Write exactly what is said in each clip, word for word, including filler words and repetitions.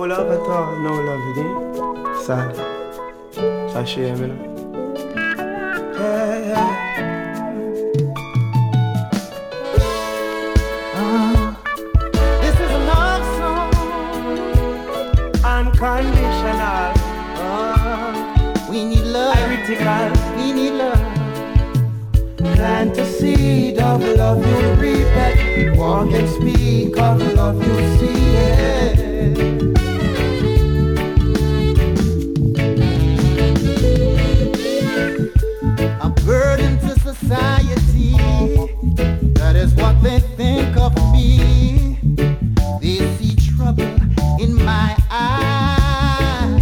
love at all, no love again. Sad. It's a shame, you know. Yeah, yeah. Uh, this is a love song. Unconditional. Uh, we need love. Critical. We need love. Plant a seed of love you reap it. Walk and speak of love you see it. A burden to society, that is what they think of me. They see trouble in my eyes.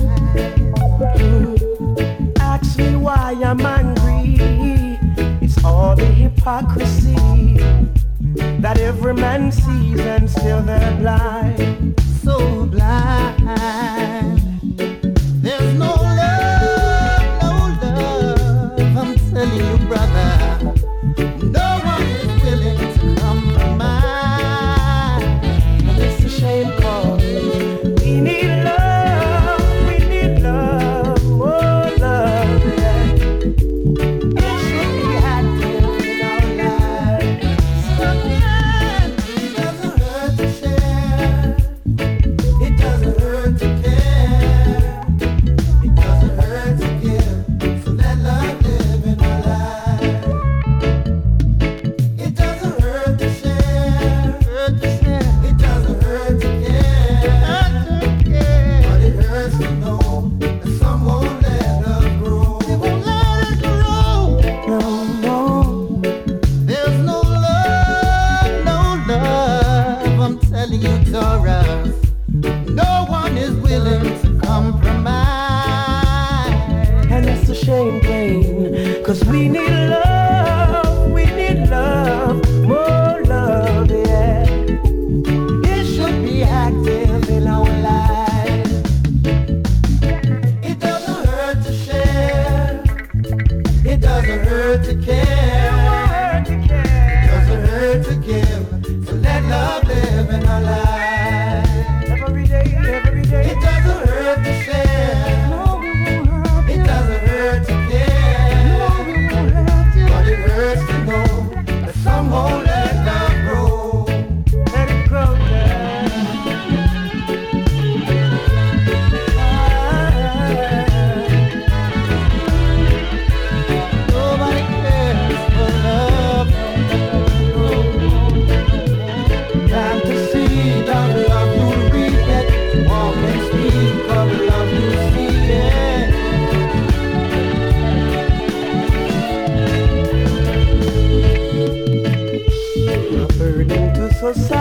Ask me why I'm angry. It's all the hypocrisy that every man sees and still they're blind. So blind. There's no love, no love. I'm telling you, brother, no one is willing to compromise. And it's a shame, cause we need love, we need love, more love, yeah. It should be active in our lives. Sometimes it doesn't hurt to share. It doesn't hurt to care. It doesn't hurt to give. So let love live in our lives. It doesn't hurt to share. Hurt to share. It doesn't hurt to care. Hurt to care. But it hurts to know that some won't let love grow. They won't let it grow. No, no. There's no love, no love. I'm telling you, Taurus. No one is willing to compromise. And it's a shame, Blaine, cause we need love, we need love, more love, yeah. It should be active in our lives. It doesn't hurt to share. It doesn't hurt to care. It doesn't hurt to give. So let love live in our lives. Every day, every day. It doesn't hurt to share. No, it won't hurt. It doesn't hurt to care. No, it won't hurt you. But it hurts to know that some won't let love grow. Let it grow, yeah. Nobody cares for love. Time to see the love you reap it. Walk and speak of the love you see it. A burden to society.